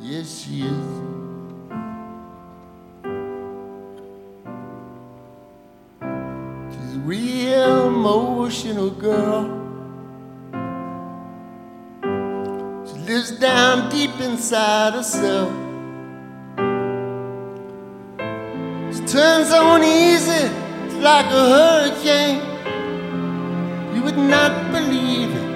Yes, she is. She's a real emotional girl. She lives down deep inside herself. She turns on easy, it's like a hurricane. You would not believe it